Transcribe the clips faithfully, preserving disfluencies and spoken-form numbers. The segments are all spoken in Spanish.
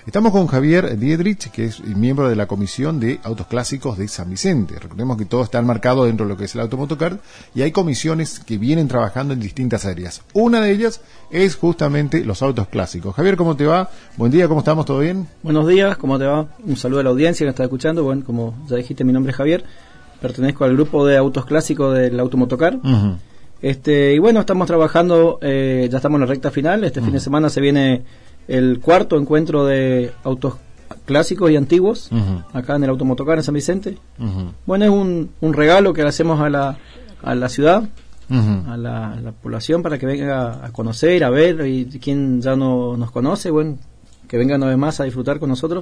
Estamos con Javier Dietrich, que es miembro de la Comisión de Autos Clásicos de San Vicente. Recordemos que todo está enmarcado dentro de lo que es el Automotocar y hay comisiones que vienen trabajando en distintas áreas. Una de ellas es justamente los autos clásicos. Javier, ¿cómo te va? Buen día, ¿cómo estamos? ¿Todo bien? Buenos días, ¿cómo te va? Un saludo a la audiencia que está escuchando. Bueno, como ya dijiste, mi nombre es Javier. Pertenezco al grupo de autos clásicos del Automotocar. Uh-huh. Este, y bueno, estamos trabajando, eh, ya estamos en la recta final. Este uh-huh. fin de semana se viene el cuarto encuentro de autos clásicos y antiguos, uh-huh. acá en el Automotocar en San Vicente. Uh-huh. Bueno, es un, un regalo que le hacemos a la, a la ciudad, uh-huh. a, la, a la población, para que venga a conocer, a ver, y quien ya no nos conoce, bueno, que venga una vez más a disfrutar con nosotros.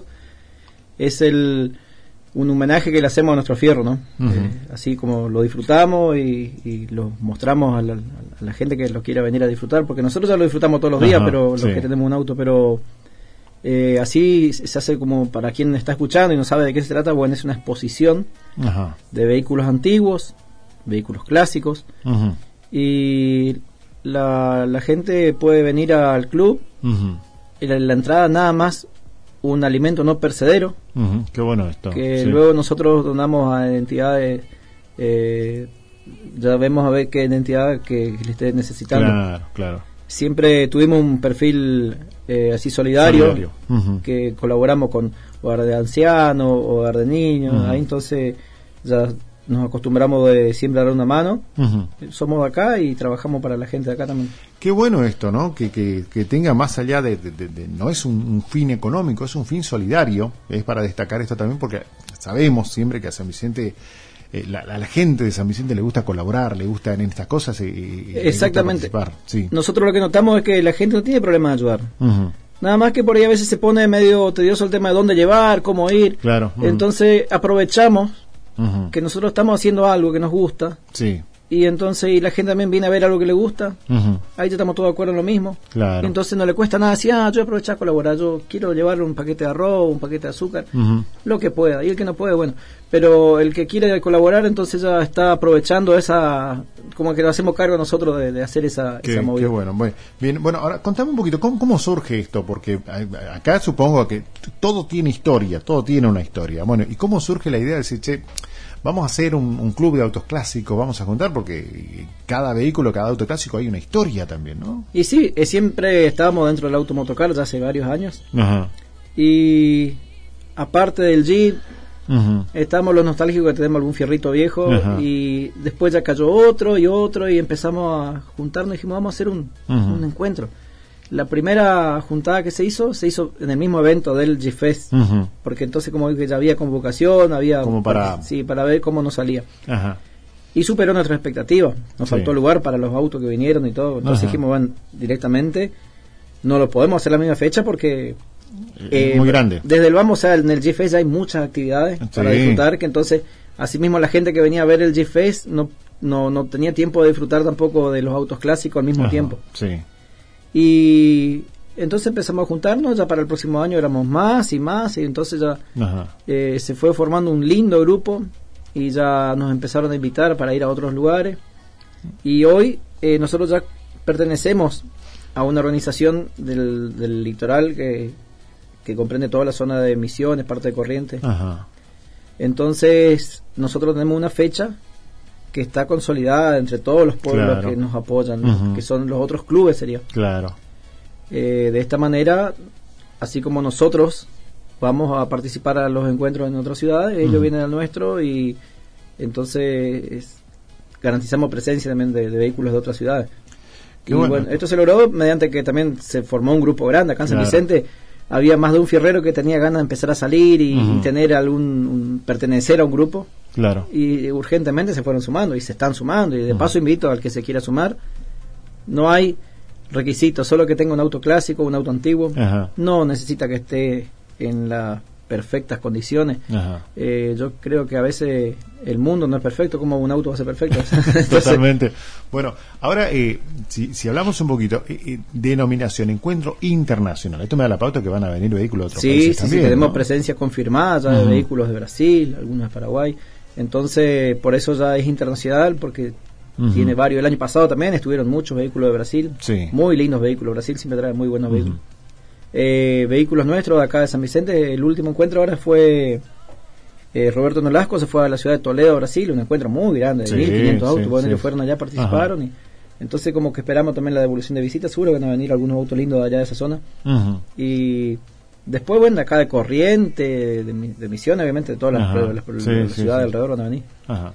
Es el un homenaje que le hacemos a nuestro fierro, ¿no? Uh-huh. Eh, así como lo disfrutamos y, y lo mostramos a la, a la gente que lo quiera venir a disfrutar, porque nosotros ya lo disfrutamos todos los días, uh-huh, pero los sí. que tenemos un auto, pero eh, así se hace como para quien está escuchando y no sabe de qué se trata. Bueno, es una exposición uh-huh. de vehículos antiguos, vehículos clásicos, uh-huh. y la, la gente puede venir al club, uh-huh. y la, la entrada nada más un alimento no perecedero. Uh-huh. Qué bueno esto. Que sí. luego nosotros donamos a entidades, eh, ya vemos a ver qué entidad que, que le esté necesitando. Claro, claro. Siempre tuvimos un perfil eh, así solidario, solidario. Uh-huh. que colaboramos con hogar de ancianos, hogar de niños, uh-huh. ahí entonces ya nos acostumbramos de siempre a dar una mano. Uh-huh. Somos de acá y trabajamos para la gente de acá también. Qué bueno esto, ¿no? Que, que, que tenga más allá de, de, de, de no es un, un fin económico, es un fin solidario. Es para destacar esto también porque sabemos siempre que a San Vicente, eh, la, a la gente de San Vicente le gusta colaborar, le gusta en estas cosas. Y, exactamente. Le gusta participar. Sí. Nosotros lo que notamos es que la gente no tiene problema de ayudar. Uh-huh. Nada más que por ahí a veces se pone medio tedioso el tema de dónde llevar, cómo ir. Claro. Uh-huh. Entonces aprovechamos uh-huh. que nosotros estamos haciendo algo que nos gusta. Sí. Y entonces y la gente también viene a ver algo que le gusta. Uh-huh. Ahí ya estamos todos de acuerdo en lo mismo. Claro. Y entonces no le cuesta nada decir, ah, yo aprovecho a colaborar, yo quiero llevarle un paquete de arroz, un paquete de azúcar, uh-huh. lo que pueda. Y el que no puede, bueno. Pero el que quiere colaborar, entonces ya está aprovechando esa, como que lo hacemos cargo nosotros de, de hacer esa, qué, esa movida. Qué bueno. Bueno, bien, bueno, ahora contame un poquito, ¿cómo, cómo surge esto? Porque acá supongo que todo tiene historia, todo tiene una historia. Bueno, ¿y cómo surge la idea de decir, che, vamos a hacer un, un club de autos clásicos, vamos a juntar, porque cada vehículo, cada auto clásico hay una historia también, ¿no? Y sí, eh, siempre estábamos dentro del Automotocar ya hace varios años. Ajá. Y aparte del Jeep, uh-huh. estamos los nostálgicos que tenemos algún fierrito viejo. Ajá. Y después ya cayó otro y otro y empezamos a juntarnos y dijimos, vamos a hacer un, uh-huh. un encuentro. La primera juntada que se hizo, se hizo en el mismo evento del G-Fest, uh-huh. porque entonces como que ya había convocación, había como para... sí, para ver cómo nos salía. Ajá. Y superó nuestra expectativa, nos sí. faltó lugar para los autos que vinieron y todo, entonces Ajá. dijimos, bueno, directamente no lo podemos hacer la misma fecha porque eh, muy grande. Desde el vamos, o sea, en el G-Fest hay muchas actividades sí. para disfrutar, que entonces asimismo la gente que venía a ver el G-Fest no, no, no tenía tiempo de disfrutar tampoco de los autos clásicos al mismo Ajá. tiempo. Sí. Y entonces empezamos a juntarnos, ya para el próximo año éramos más y más, y entonces ya eh, se fue formando un lindo grupo y ya nos empezaron a invitar para ir a otros lugares. Y hoy eh, nosotros ya pertenecemos a una organización del, del litoral que, que comprende toda la zona de Misiones, parte de Corrientes. Ajá. Entonces nosotros tenemos una fecha que está consolidada entre todos los pueblos claro. que nos apoyan, uh-huh. que son los otros clubes, sería. Claro. Eh, de esta manera, así como nosotros vamos a participar a los encuentros en otras ciudades, ellos uh-huh. vienen al nuestro y entonces es, garantizamos presencia también de, de vehículos de otras ciudades. Qué y bueno. bueno, esto se logró mediante que también se formó un grupo grande acá en San claro. Vicente. Había más de un fierrero que tenía ganas de empezar a salir y, uh-huh. y tener algún un, pertenecer a un grupo. Claro. Y urgentemente se fueron sumando y se están sumando. Y de uh-huh. paso invito al que se quiera sumar. No hay requisitos, solo que tenga un auto clásico, un auto antiguo. Uh-huh. No necesita que esté en las perfectas condiciones. Uh-huh. Eh, yo creo que a veces el mundo no es perfecto, como un auto va a ser perfecto. Entonces, totalmente. Bueno, ahora eh, si, si hablamos un poquito eh, eh, denominación Encuentro Internacional, esto me da la pauta que van a venir vehículos de otros sí, países sí, también, sí, tenemos ¿no? presencia confirmada ya uh-huh. de vehículos de Brasil, algunos de Paraguay. Entonces por eso ya es internacional, porque uh-huh. tiene varios. El año pasado también estuvieron muchos vehículos de Brasil, sí. muy lindos vehículos. Brasil siempre trae muy buenos uh-huh. vehículos. Eh, vehículos nuestros de acá de San Vicente, el último encuentro ahora fue eh, Roberto Nolasco, se fue a la ciudad de Toledo, Brasil, un encuentro muy grande, de sí, mil quinientos autos, sí, bueno, sí. que fueron allá, participaron. Y entonces como que esperamos también la devolución de visitas, seguro que van a venir algunos autos lindos de allá de esa zona. Uh-huh. Y después, bueno, de acá de Corriente, de, de Misiones, obviamente, de todas las, las, las, sí, las sí, ciudades sí. alrededor van a venir. Ajá.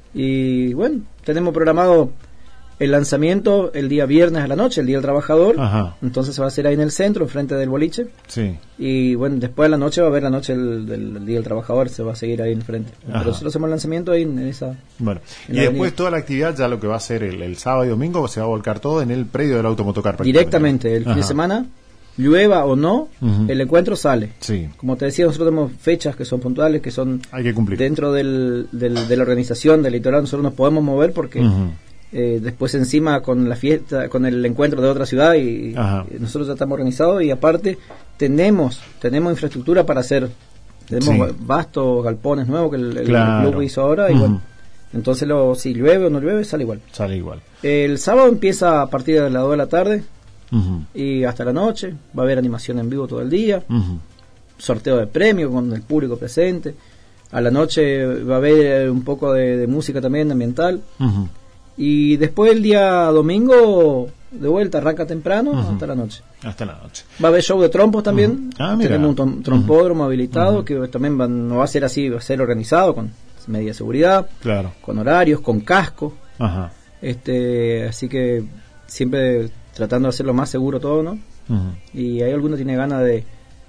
Y bueno, tenemos programado el lanzamiento el día viernes a la noche, el Día del Trabajador. Ajá. Entonces se va a hacer ahí en el centro, enfrente del boliche. Sí. Y bueno, después de la noche va a haber la noche del, del, del Día del Trabajador, se va a seguir ahí enfrente. Ajá. Pero nosotros hacemos el lanzamiento ahí en, en esa... Bueno, y después avenida. Toda la actividad, ya lo que va a ser el, el sábado y domingo, se va a volcar todo en el predio del Automotocar. Directamente, el Ajá. fin de semana, llueva o no, uh-huh. el encuentro sale. Sí. Como te decía, nosotros tenemos fechas que son puntuales, que son... Hay que cumplir. Dentro del, del, de la organización del litoral, nosotros nos podemos mover porque... Uh-huh. Eh, después encima con la fiesta, con el encuentro de otra ciudad y, y nosotros ya estamos organizados y aparte tenemos tenemos infraestructura para hacer, tenemos sí. vastos galpones nuevos que el, claro. el club hizo ahora y uh-huh. bueno, entonces lo, si llueve o no llueve sale igual. Sale igual. El sábado empieza a partir de las dos de la tarde uh-huh. y hasta la noche, va a haber animación en vivo todo el día, uh-huh. sorteo de premios con el público presente, a la noche va a haber un poco de, de música también ambiental. Uh-huh. Y después el día domingo, de vuelta, arranca temprano uh-huh. hasta la noche. Hasta la noche. Va a haber show de trompos también. Uh-huh. Ah, mira. Tenemos un trompódromo uh-huh. habilitado uh-huh. que también va, no va a ser así, va a ser organizado con media seguridad, claro. con horarios, con casco. Uh-huh. Este, así que siempre tratando de hacerlo más seguro todo, ¿no? Uh-huh. Y hay alguno que tiene ganas de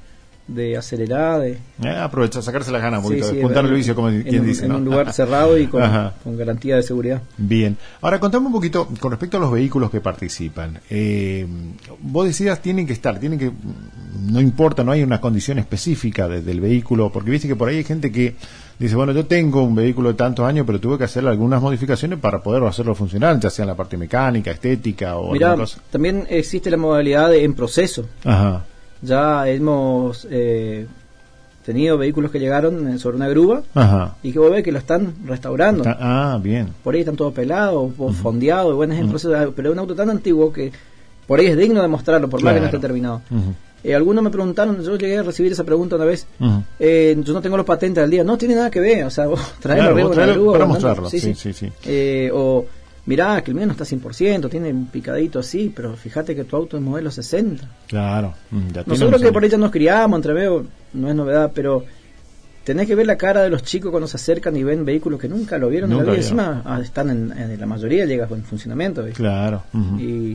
de acelerar, de eh, aprovechar, sacarse las ganas un poquito, sí, sí, de juntar el vicio, como quien en, dice, en ¿no? un lugar cerrado y con, con garantía de seguridad. Bien, ahora contame un poquito con respecto a los vehículos que participan. Eh, vos decías, tienen que estar, tienen que, no importa, no hay una condición específica de, del vehículo, porque viste que por ahí hay gente que dice, bueno, yo tengo un vehículo de tantos años, pero tuve que hacerle algunas modificaciones para poder hacerlo funcionar, ya sea en la parte mecánica, estética o Mirá, alguna cosa. También existe la modalidad de en proceso. Ajá. Ya hemos eh, tenido vehículos que llegaron sobre una grúa Ajá. y que vos ves que lo están restaurando. Está, ah, bien. Por ahí están todos pelados, uh-huh. fondeados, bueno, es en uh-huh. proceso, pero es un auto tan antiguo que por ahí es digno de mostrarlo, por claro. más que no esté terminado. Uh-huh. Eh, algunos me preguntaron, yo llegué a recibir esa pregunta una vez, uh-huh. eh, yo no tengo los patentes al día, no tiene nada que ver, o sea, vos traerlo claro, arriba de la grúa. Para mostrarlo, sí, sí, sí. sí. Eh, o mirá, que el mío no está cien por ciento, tiene un picadito así, pero fíjate que tu auto es modelo sesenta. Claro. Ya nosotros que por ahí ya nos criamos, entre medio, no es novedad, pero tenés que ver la cara de los chicos cuando se acercan y ven vehículos que nunca lo vieron nunca en la vida. Encima ah, están en, en la mayoría, llega en funcionamiento. ¿Ves? Claro. Uh-huh. Y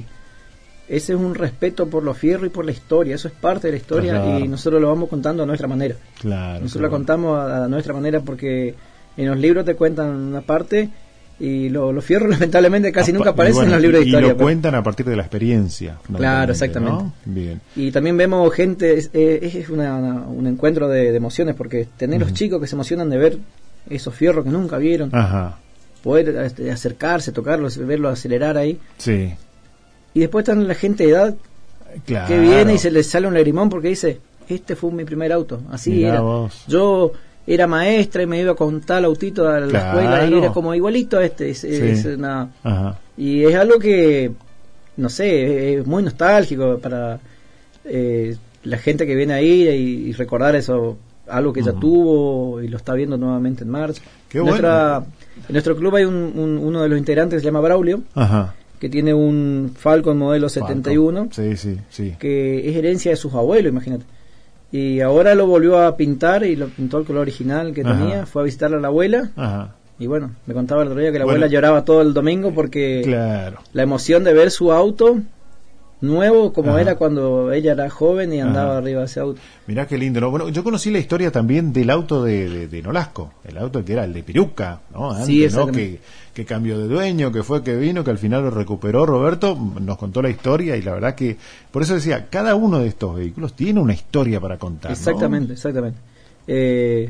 ese es un respeto por los fierros y por la historia, eso es parte de la historia claro. y nosotros lo vamos contando a nuestra manera. Claro. Nosotros claro. la contamos a, a nuestra manera porque en los libros te cuentan una parte y lo, los fierros lamentablemente casi Apa- nunca aparecen bueno, en los libros de historia. Y lo pero... cuentan a partir de la experiencia. Claro, exactamente. ¿No? Bien. Y también vemos gente, es, es una, una, un encuentro de, de emociones porque tener uh-huh. los chicos que se emocionan de ver esos fierros que nunca vieron, Ajá. poder este, acercarse, tocarlos, verlos acelerar ahí. Sí. Y después están la gente de edad claro. que viene y se les sale un lagrimón porque dice, este fue mi primer auto, así Mirá era. Vos. Yo era maestra y me iba con tal autito a la claro. escuela y era como igualito a este. Es, sí. es una, Ajá. Y es algo que, no sé, es muy nostálgico para eh, la gente que viene ahí y, y recordar eso, algo que uh-huh. ya tuvo y lo está viendo nuevamente en marcha. Qué Nuestra, bueno. En nuestro club hay un, un, uno de los integrantes que se llama Braulio. Ajá. Que tiene un Falcon modelo setenta y uno, sí, sí, sí. que es herencia de sus abuelos, imagínate. Y ahora lo volvió a pintar y lo pintó al color original que Ajá. tenía. Fue a visitar a la abuela. Ajá. Y bueno, me contaba el otro día que la bueno, abuela lloraba todo el domingo porque claro. la emoción de ver su auto nuevo como Ajá. era cuando ella era joven y andaba Ajá. arriba de ese auto. Mirá qué lindo, ¿no? Bueno, yo conocí la historia también del auto de, de, de Nolasco, el auto que era el de Piruca, ¿no? Antes, sí, ¿no? Que, que cambió de dueño, que fue que vino, que al final lo recuperó Roberto, nos contó la historia y la verdad que, por eso decía, cada uno de estos vehículos tiene una historia para contar, exactamente, ¿no? Exactamente, eh,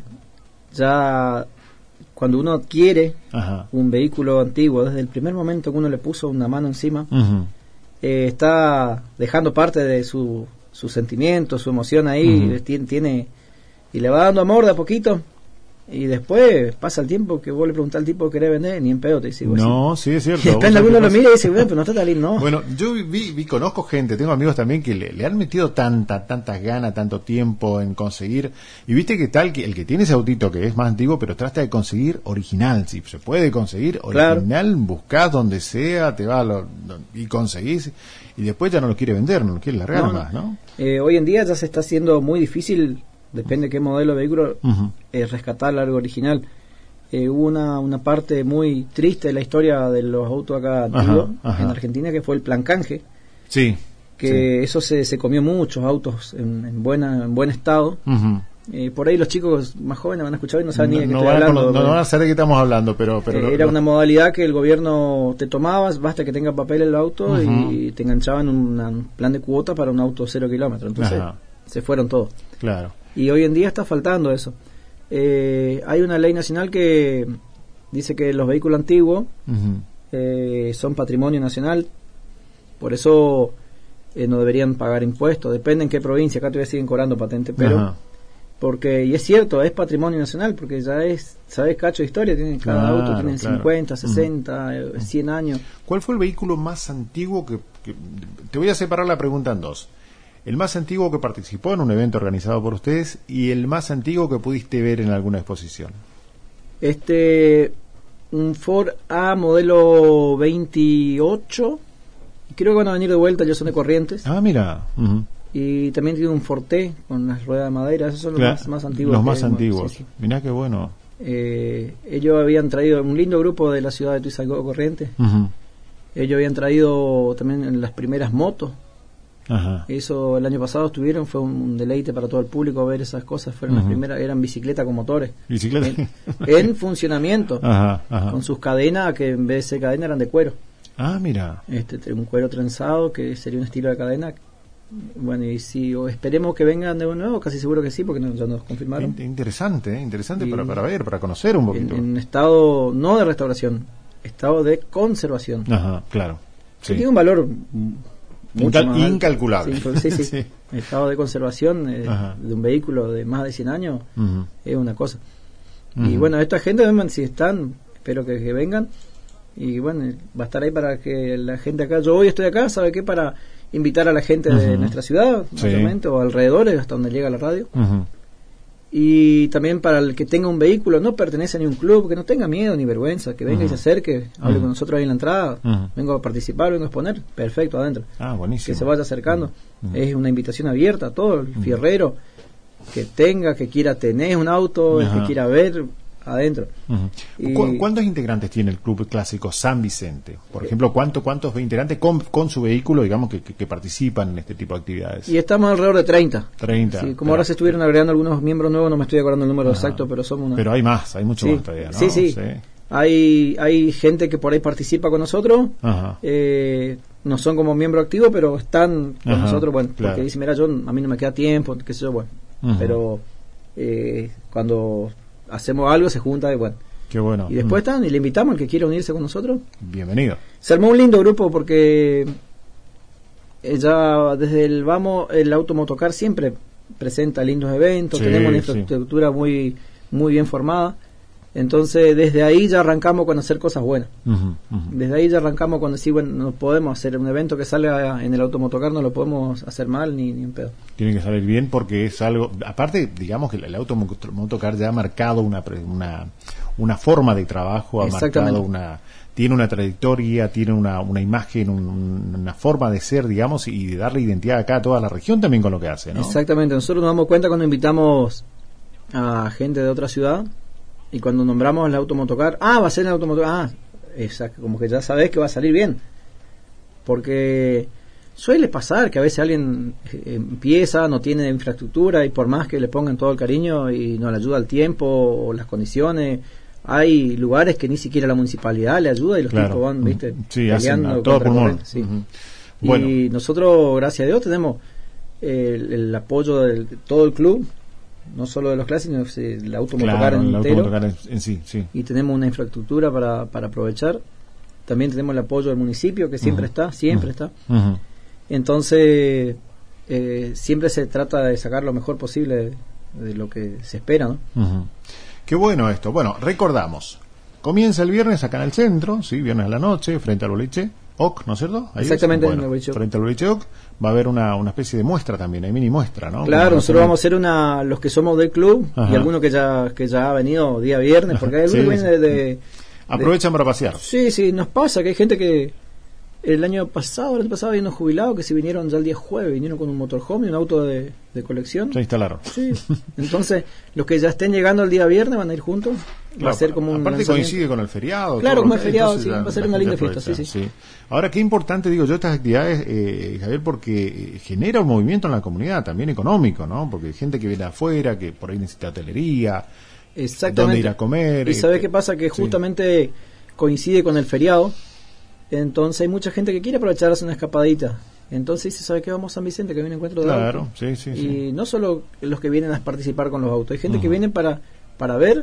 ya cuando uno adquiere Ajá. un vehículo antiguo, desde el primer momento que uno le puso una mano encima, uh-huh. eh, está dejando parte de su, su sentimiento, su emoción ahí, uh-huh. tiene, tiene y le va dando amor de a poquito Y después pasa el tiempo que vos le preguntás al tipo que querés vender, ni en pedo te dice. No, sí, es cierto. Y después alguno lo mira y dice, bueno, pero no está tan lindo, no. Bueno, yo vi, vi, conozco gente, tengo amigos también que le, le han metido tanta, tantas ganas, tanto tiempo en conseguir. Y viste que tal, que el que tiene ese autito que es más antiguo, pero trata de conseguir original. Si se puede conseguir original, claro. Buscás donde sea, te va lo, y conseguís. Y después ya no lo quiere vender, no lo quiere largar no, más, ¿no? Eh, hoy en día ya se está haciendo muy difícil. Depende de qué modelo de vehículo, uh-huh. eh, rescatar algo original. Eh, hubo una, una parte muy triste de la historia de los autos acá antiguos en Argentina, que fue el plan canje. Sí. Que sí. eso se, se comió muchos autos en, en, buena, en buen estado. Uh-huh. Eh, por ahí los chicos más jóvenes van a escuchar y no saben no, ni de qué no estoy hablando. Con, no, no van a saber de qué estamos hablando, pero... pero eh, lo, era lo... una modalidad que el gobierno te tomabas, basta que tenga papel el auto uh-huh. y te enganchaban un, un plan de cuota para un auto cero kilómetros. Entonces uh-huh. se fueron todos. Claro. Y hoy en día está faltando eso. Eh, hay una ley nacional que dice que los vehículos antiguos uh-huh. eh, son patrimonio nacional, por eso eh, no deberían pagar impuestos. Depende en qué provincia, acá todavía siguen cobrando patente, pero uh-huh. porque, y es cierto, es patrimonio nacional, porque ya es, sabes, cacho de historia, tiene, cada claro, auto tiene claro. cincuenta, sesenta, uh-huh. cien años. ¿Cuál fue el vehículo más antiguo que, que te voy a separar la pregunta en dos? El más antiguo que participó en un evento organizado por ustedes y el más antiguo que pudiste ver en alguna exposición. Este, un Ford A modelo veintiocho, creo que van a venir de vuelta, ya son de Corrientes. Ah, mira. Uh-huh. Y también tiene un Forte con las ruedas de madera, esos son los claro, más, más antiguos. Los más antiguos, sí, sí. Mirá qué bueno. Eh, ellos habían traído un lindo grupo de la ciudad de Tuizalgó, Corrientes. Uh-huh. Ellos habían traído también las primeras motos. Ajá. Eso el año pasado estuvieron, fue un deleite para todo el público ver esas cosas. Fueron uh-huh. las primeras, eran bicicletas con motores ¿Bicicleta? En, en funcionamiento, ajá, ajá. con sus cadenas que en vez de ser cadena eran de cuero. Ah, mira. Este, un cuero trenzado que sería un estilo de cadena. Bueno, y si o esperemos que vengan de nuevo, casi seguro que sí, porque no, ya nos confirmaron. Interesante, ¿eh? interesante para, para ver, para conocer un poquito. En, en estado no de restauración, estado de conservación. Ajá, claro. Sí. Tiene un valor Incal- incalculable. Sí, sí, sí. sí. El estado de conservación eh, de un vehículo de más de cien años uh-huh. es una cosa. Uh-huh. Y bueno, esta gente, si están, espero que, que vengan. Y bueno, va a estar ahí para que la gente acá, yo hoy estoy acá, ¿sabe qué? Para invitar a la gente uh-huh. de nuestra ciudad, sí. mayormente, o alrededores, hasta donde llega la radio. Uh-huh. Y también para el que tenga un vehículo, no pertenece a ningún club, que no tenga miedo ni vergüenza, que venga uh-huh. y se acerque, hable uh-huh. con nosotros ahí en la entrada, uh-huh. vengo a participar, vengo a exponer, perfecto, adentro. Ah, buenísimo. Que se vaya acercando. Uh-huh. Es una invitación abierta a todo el fierrero que tenga, que quiera tener un auto, uh-huh. el que quiera ver adentro. Uh-huh. Y ¿Cu- ¿Cuántos integrantes tiene el Club Clásico San Vicente? Por ejemplo, ¿cuánto, ¿cuántos integrantes con, con su vehículo, digamos, que, que, que participan en este tipo de actividades? Y estamos alrededor de treinta. treinta. Sí, como pero, ahora se estuvieron agregando algunos miembros nuevos, no me estoy acordando el número ajá. exacto, pero somos una... Pero hay más, hay mucho sí. más todavía, ¿no? Sí, sí. sí. Hay, hay gente que por ahí participa con nosotros, eh, no son como miembros activos, pero están con ajá, nosotros, bueno, claro. porque dicen, mira, yo, a mí no me queda tiempo, qué sé yo, bueno. Uh-huh. Pero eh, cuando hacemos algo se junta y bueno. Qué bueno. Y después uh-huh. están y le invitamos al que quiera unirse con nosotros. Bienvenido. Se armó un lindo grupo porque ya desde el vamos, el automotocar siempre presenta lindos eventos, sí, tenemos una infraestructura sí. muy, muy bien formada. Entonces desde ahí ya arrancamos con hacer cosas buenas. Uh-huh, uh-huh. Desde ahí ya arrancamos con decir, bueno, no podemos hacer un evento que salga en el automotocar, no lo podemos hacer mal ni, ni en pedo. Tiene que salir bien porque es algo, aparte, digamos que el automotocar ya ha marcado una una, una forma de trabajo, ha marcado una, tiene una trayectoria, tiene una, una imagen, un, una forma de ser, digamos, y de darle identidad acá a toda la región también con lo que hace, ¿no? Exactamente, nosotros nos damos cuenta cuando invitamos a gente de otra ciudad. Y cuando nombramos el automotocar, ah, va a ser el automotocar, ah, exacto, como que ya sabés que va a salir bien. Porque suele pasar que a veces alguien empieza, no tiene infraestructura y por más que le pongan todo el cariño y no le ayuda el tiempo o las condiciones, hay lugares que ni siquiera la municipalidad le ayuda y los claro. tipos van, viste, sí, peleando todo pulmón. Sí. Uh-huh. Bueno. Y nosotros, gracias a Dios, tenemos el, el apoyo de todo el club. No solo de los clásicos, sino el automotocar claro, entero. El automotocar en sí, sí. Y tenemos una infraestructura para, para aprovechar. También tenemos el apoyo del municipio, que siempre uh-huh. está, siempre uh-huh. está. Uh-huh. Entonces, eh, siempre se trata de sacar lo mejor posible de, de lo que se espera, ¿no? Uh-huh. Qué bueno esto. Bueno, recordamos. Comienza el viernes acá en el centro, sí, viernes a la noche, frente al boliche O C, ¿no es cierto? Ahí Exactamente, es. Bueno, en el boliche O C. Frente al boliche O C va a haber una, una especie de muestra también, hay mini muestra, ¿no? Claro, Como nosotros vamos a hacer una, los que somos del club, Ajá. y algunos que ya que ya ha venido día viernes, porque hay algunos Sí, que vienen de, de- Aprovechan para pasear. Sí, sí, nos pasa que hay gente que el año pasado, el año pasado había unos jubilados que se vinieron ya el día jueves, vinieron con un motorhome y un auto de, de colección. Se instalaron. Sí. Entonces, los que ya estén llegando el día viernes van a ir juntos. Va Claro, a ser como un aparte lanzamiento. coincide con el feriado. Claro, todo, como ¿no? es feriado, Entonces sí, la- va a ser la una gente linda fiesta, aprovecha, sí, sí. Ahora, qué importante, digo yo, estas actividades, eh, Javier, porque eh, genera un movimiento en la comunidad, también económico, ¿no? Porque hay gente que viene afuera, que por ahí necesita hotelería, Exactamente. dónde ir a comer. Y ¿sabes este, qué pasa? Que sí. justamente coincide con el feriado. Entonces hay mucha gente que quiere aprovecharse una escapadita. Entonces dice, ¿sabe qué? Vamos a San Vicente, que hay un encuentro de Claro, autos. sí, sí, Y sí. no solo los que vienen a participar con los autos, hay gente Ujú. que viene para, para ver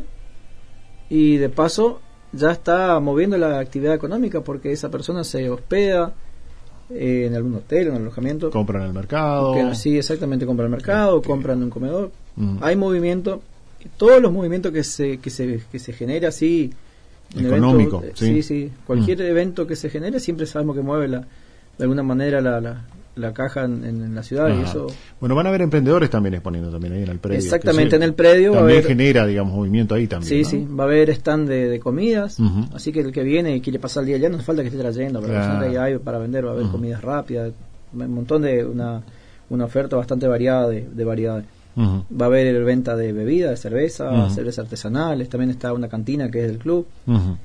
y de paso ya está moviendo la actividad económica porque esa persona se hospeda eh, en algún hotel, en un alojamiento. Compran en el mercado. Que, sí, exactamente, compran el mercado, Este, compran un comedor. Ujú. Hay movimiento, todos los movimientos que se que se, que se genera así en Económico, eventos, sí. sí, sí, cualquier evento que se genere siempre sabemos que mueve la, de alguna manera la, la, la caja en, en la ciudad. Ajá. Y eso Bueno, van a haber emprendedores también exponiendo también ahí en el predio. exactamente, que en el predio va a también haber, genera, digamos, movimiento ahí también. sí, ¿no? sí, va a haber stand de, de comidas, Ujú. así que el que viene y quiere pasar el día allá no hace falta que esté trayendo, pero Claro. la persona que hay para vender va a haber Ujú. comidas rápidas, un montón de una, una oferta bastante variada de, de variedades. Ujú. Va a haber venta de bebidas, de cerveza, Ujú. cervezas artesanales, también está una cantina que es del club. Ujú.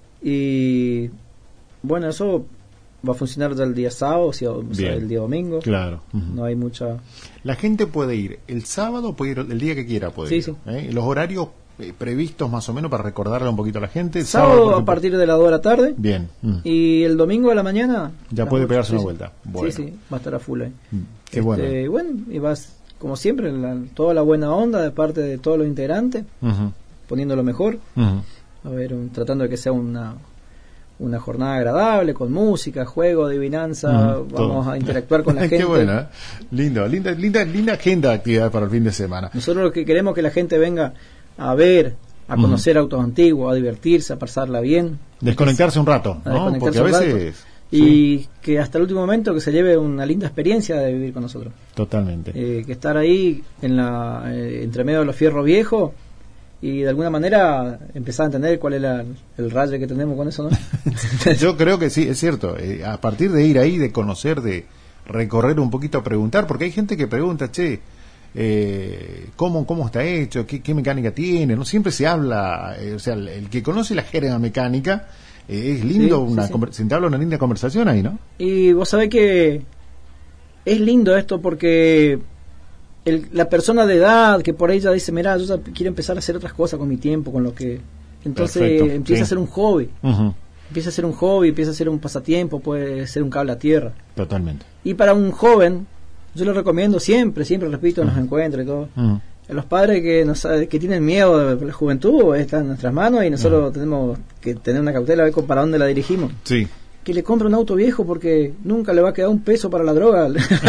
Y bueno, eso va a funcionar ya el día sábado, o sea, o sea, Bien. el día domingo. Claro. Ujú. No hay mucha... La gente puede ir el sábado, puede ir el día que quiera, puede Sí, ir. sí. ¿eh? Los horarios eh, previstos más o menos para recordarle un poquito a la gente. El Sábado, por a ejemplo. partir de las dos de la tarde. Bien. Mm. Y el domingo a la mañana... Ya las puede ocho, pegarse sí, una sí. vuelta. Bueno. Sí, sí, va a estar a full ahí. Mm. Qué bueno. Este, bueno, y vas, como siempre, la- toda la buena onda de parte de todos los integrantes, Ujú. poniendo lo mejor. Ujú. A ver, un- tratando de que sea una una jornada agradable, con música, juego, adivinanza, Ujú, vamos todo. a interactuar con la gente. Qué buena, ¿eh? Lindo, linda, linda, linda agenda de actividad para el fin de semana. Nosotros lo que queremos es que la gente venga a ver, a Ujú. conocer autos antiguos, a divertirse, a pasarla bien. Desconectarse un rato, A ¿no? desconectarse Porque a un rato. veces... Y sí, que hasta el último momento que se lleve una linda experiencia de vivir con nosotros. totalmente. Eh, que estar ahí en la eh, entre medio de los fierros viejos y de alguna manera empezar a entender cuál es la, el rayo que tenemos con eso, ¿no? Yo creo que sí, es cierto. Eh, a partir de ir ahí, de conocer, de recorrer un poquito, preguntar, porque hay gente que pregunta, che, eh, ¿cómo, ¿cómo está hecho? ¿Qué, qué mecánica tiene? No siempre se habla, eh, o sea, el, el que conoce la jerga mecánica, eh, es lindo, Sí, sí, una sí. conver- se entabla una linda conversación ahí, ¿no? Y vos sabés que es lindo esto porque el- la persona de edad que por ahí ya dice, mira, yo ya quiero empezar a hacer otras cosas con mi tiempo, con lo que... Entonces Perfecto, empieza sí. a ser un hobby, Ujú, empieza a ser un hobby, empieza a ser un pasatiempo, puede ser un cable a tierra. totalmente. Y para un joven, yo lo recomiendo siempre, siempre repito en los Ujú. encuentros y todo. Ujú. A los padres que nos, que tienen miedo de la juventud, está en nuestras manos y nosotros Ujú. tenemos que tener una cautela a ver con- para dónde la dirigimos. Sí. Que le compre un auto viejo porque nunca le va a quedar un peso para la droga.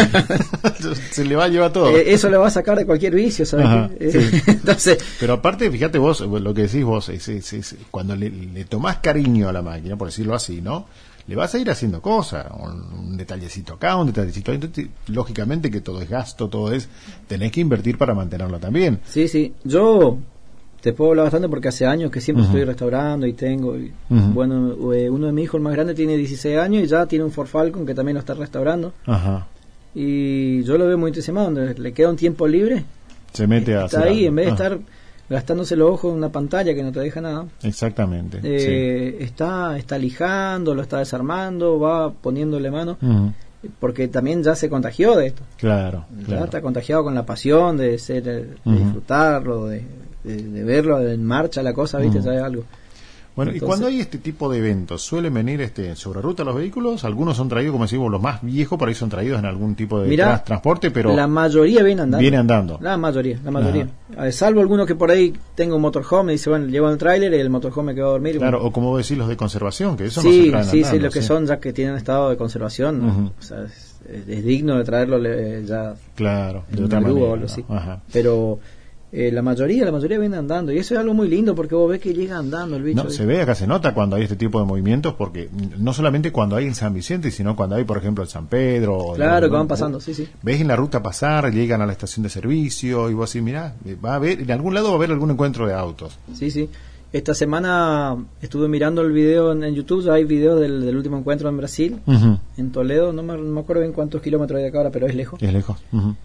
Se le va a llevar todo. Eh, eso le va a sacar de cualquier vicio, ¿sabes? Ajá, qué? Eh, sí. Entonces, Pero aparte, fíjate vos, lo que decís vos, es, es- es- cuando le, le tomás cariño a la máquina, por decirlo así, ¿no? Le vas a ir haciendo cosas, un, un detallecito acá, un detallecito ahí. Entonces, lógicamente que todo es gasto, todo es... Tenés que invertir para mantenerlo también. sí, sí. Yo te puedo hablar bastante porque hace años que siempre Ujú. estoy restaurando y tengo. Y, Ujú. Bueno, eh, uno de mis hijos el más grande tiene dieciséis años y ya tiene un Ford Falcon que también lo está restaurando. Ajá. Y yo lo veo muy entusiasmado, donde le queda un tiempo libre. Se mete a Está hacer ahí, algo. en vez de Ah, estar gastándose los ojos en una pantalla que no te deja nada. Exactamente. Eh, está está lijando, lo está desarmando, va poniéndole mano, sí. Ujú. porque también ya se contagió de esto. Claro, Ya claro. está contagiado con la pasión de ser, de Ujú. disfrutarlo, de, de, de verlo en marcha la cosa, ¿viste? Ujú. Ya es algo. Bueno, y Entonces- cuando hay este tipo de eventos, ¿suelen venir este sobre ruta los vehículos? Algunos son traídos, como decimos, los más viejos, por ahí son traídos en algún tipo de Mirá, trans- transporte, pero la mayoría viene andando. viene andando. La mayoría, la mayoría. Eh, Salvo alguno que por ahí tenga un motorhome y dice, bueno, llevo el tráiler y el motorhome me quedó a dormir. Claro, Bueno, o como decís, los de conservación, que eso no se sí, traen sí, sí, andando, los que sí. son ya que tienen estado de conservación, Ujú. o sea, es, es digno de traerlo eh, ya Claro, de en otra una grúa manera. o algo ¿no? así. Ajá. Pero Eh, la mayoría, la mayoría viene andando, y eso es algo muy lindo porque vos ves que llega andando el bicho. No, se ve, acá se nota cuando hay este tipo de movimientos, porque no solamente cuando hay en San Vicente, sino cuando hay, por ejemplo, en San Pedro. Claro, ¿no? que van pasando, sí, sí. Ves en la ruta pasar, llegan a la estación de servicio, y vos así, mirá, va a haber, en algún lado va a haber algún encuentro de autos. Sí, sí. Esta semana estuve mirando el video en, en YouTube, ya hay videos del, del último encuentro en Brasil, uh-huh. en Toledo, no me, no me acuerdo bien cuántos kilómetros hay de acá ahora, pero es lejos. Es lejos. Uh-huh.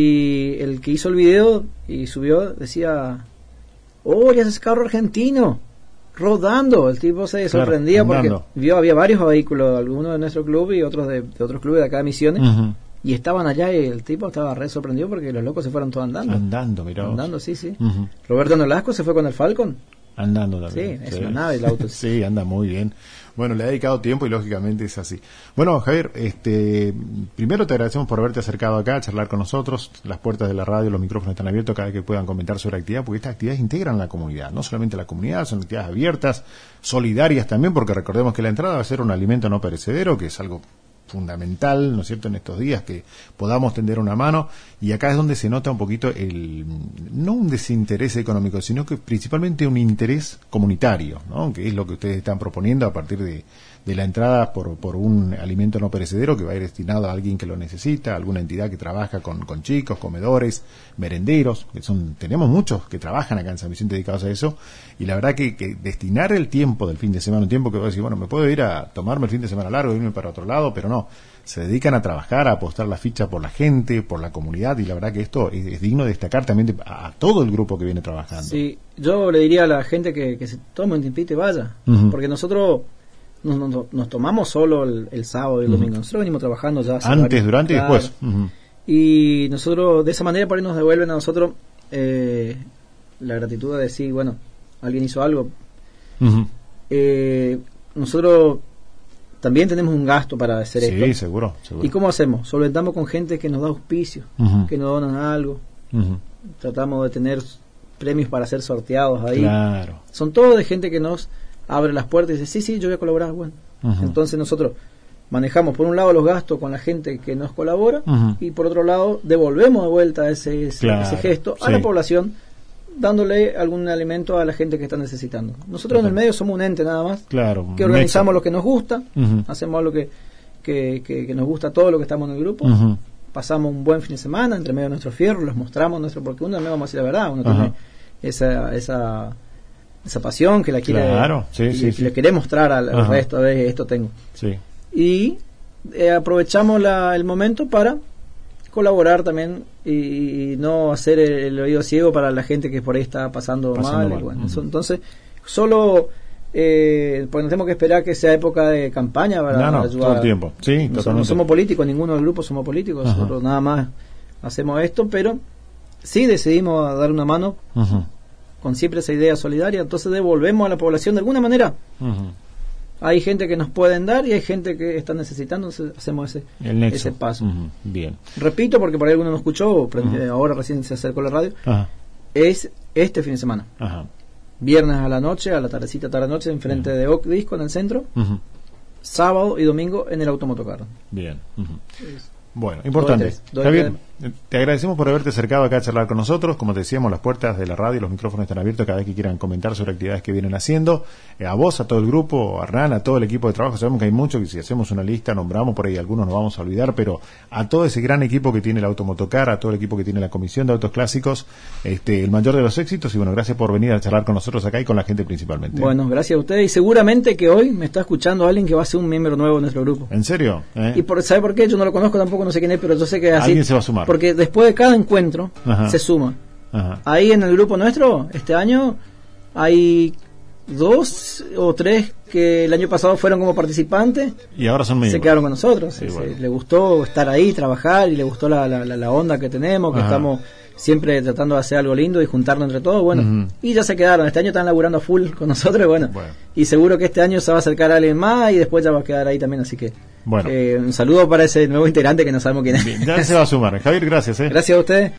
Y el que hizo el video y subió decía, ¡oh, ya es carro argentino! Rodando. El tipo se sorprendía, claro, porque vio, había varios vehículos, algunos de nuestro club y otros de, de otros clubes de acá de Misiones, uh-huh. y estaban allá y el tipo estaba re sorprendido porque los locos se fueron todos andando. Andando, mirá. Andando, sí, sí. Uh-huh. Roberto Nolasco se fue con el Falcon. Andando también. Sí, es sí. una nave el auto. Sí, anda muy bien. Bueno, le ha dedicado tiempo y lógicamente es así. Bueno, Javier, este, primero te agradecemos por haberte acercado acá a charlar con nosotros. Las puertas de la radio, los micrófonos están abiertos cada vez que puedan comentar sobre actividad, porque estas actividades integran la comunidad, no solamente la comunidad, son actividades abiertas, solidarias también, porque recordemos que la entrada va a ser un alimento no perecedero, que es algo fundamental, ¿no es cierto?, en estos días, que podamos tender una mano, y acá es donde se nota un poquito el, no un desinterés económico, sino que principalmente un interés comunitario, ¿no?, que es lo que ustedes están proponiendo a partir de, de la entrada por, por un alimento no perecedero que va a ir destinado a alguien que lo necesita, a alguna entidad que trabaja con, con chicos, comedores, merenderos, que son, tenemos muchos que trabajan acá en San Vicente dedicados a eso, y la verdad que, que destinar el tiempo del fin de semana, un tiempo que voy a decir, bueno, me puedo ir a tomarme el fin de semana largo, irme para otro lado, pero no, se dedican a trabajar, a apostar la ficha por la gente, por la comunidad, y la verdad que esto es, es digno de destacar también de, a, a todo el grupo que viene trabajando. Sí, yo le diría a la gente que, que se tome un tiempito y vaya, uh-huh. porque nosotros nos, nos, nos tomamos solo el, el sábado y el uh-huh. domingo, nosotros venimos trabajando ya antes, varios, durante claro, y después uh-huh. y nosotros de esa manera por ahí nos devuelven a nosotros eh, la gratitud de decir, bueno, alguien hizo algo. uh-huh. eh, nosotros también tenemos un gasto para hacer sí, esto. Sí, seguro, seguro. ¿Y cómo hacemos? Solventamos con gente que nos da auspicio, uh-huh. que nos donan algo. Uh-huh. Tratamos de tener premios para ser sorteados ahí. Claro. Son todos de gente que nos abre las puertas y dice, sí, sí, yo voy a colaborar. Bueno, uh-huh. entonces nosotros manejamos por un lado los gastos con la gente que nos colabora uh-huh. y por otro lado devolvemos de vuelta ese, ese, claro, ese gesto a sí. la población, dándole algún alimento a la gente que está necesitando. Nosotros Perfecto. En el medio somos un ente nada más, claro, que organizamos lo que nos gusta, uh-huh. hacemos lo que, que, que, que nos gusta a todos los que estamos en el grupo, uh-huh. pasamos un buen fin de semana entre medio de nuestros fierros, les mostramos nuestro, porque uno, vamos a decir la verdad, uno uh-huh. tiene esa, esa, esa pasión que la quiere, claro, sí, y, sí, y sí. le quiere mostrar al, al uh-huh. resto, a ver, esto tengo. Sí. Y eh, aprovechamos la, el momento para colaborar también y, y no hacer el, el oído ciego para la gente que por ahí está pasando, pasando mal, mal. Y bueno, uh-huh. eso, entonces solo eh, pues no tenemos que esperar que sea época de campaña para no, no, ayudar. Todo el tiempo. Sí, no, no somos políticos, ninguno del grupo somos políticos, uh-huh. nosotros nada más hacemos esto, pero sí decidimos dar una mano uh-huh. con siempre esa idea solidaria, entonces devolvemos a la población de alguna manera. Uh-huh. Hay gente que nos pueden dar y hay gente que está necesitando, entonces hacemos ese, ese paso. Uh-huh. Bien. Repito, porque por ahí alguno no escuchó, uh-huh. ahora recién se acercó la radio, uh-huh. es este fin de semana. Uh-huh. Viernes a la noche, a la tardecita, tarde-noche, enfrente uh-huh. de Oak Disco en el centro. Uh-huh. Sábado y domingo en el Automotocar. Bien. Uh-huh. Es, bueno, importante. Dos, dos, Javier, te agradecemos por haberte acercado acá a charlar con nosotros. Como te decíamos, las puertas de la radio, los micrófonos están abiertos cada vez que quieran comentar sobre actividades que vienen haciendo. Eh, a vos, a todo el grupo, a Hernán, a todo el equipo de trabajo. Sabemos que hay mucho, que si hacemos una lista, nombramos por ahí, algunos nos vamos a olvidar, pero a todo ese gran equipo que tiene el Automotocar, a todo el equipo que tiene la Comisión de Autos Clásicos, este, el mayor de los éxitos. Y bueno, gracias por venir a charlar con nosotros acá y con la gente principalmente. Bueno, gracias a ustedes. Y seguramente que hoy me está escuchando alguien que va a ser un miembro nuevo de nuestro grupo. ¿En serio? ¿Eh? Y por, ¿sabe por qué? Yo no lo conozco tampoco, no sé quién es, pero yo sé que así. Alguien se va a sumar. Porque después de cada encuentro Ajá. se suma. Ajá. Ahí en el grupo nuestro, este año, hay dos o tres que el año pasado fueron como participantes y ahora son miembros. Se quedaron con nosotros. Sí, se, bueno. Le gustó estar ahí, trabajar, y le gustó la, la, la onda que tenemos, que Ajá. estamos siempre tratando de hacer algo lindo y juntarnos entre todos, bueno, uh-huh. y ya se quedaron. Este año están laburando a full con nosotros, y bueno, bueno, y seguro que este año se va a acercar a alguien más y después ya va a quedar ahí también, así que bueno. eh, un saludo para ese nuevo integrante que no sabemos quién es. Bien, ya se va a sumar. Javier, gracias. ¿eh? Gracias a ustedes.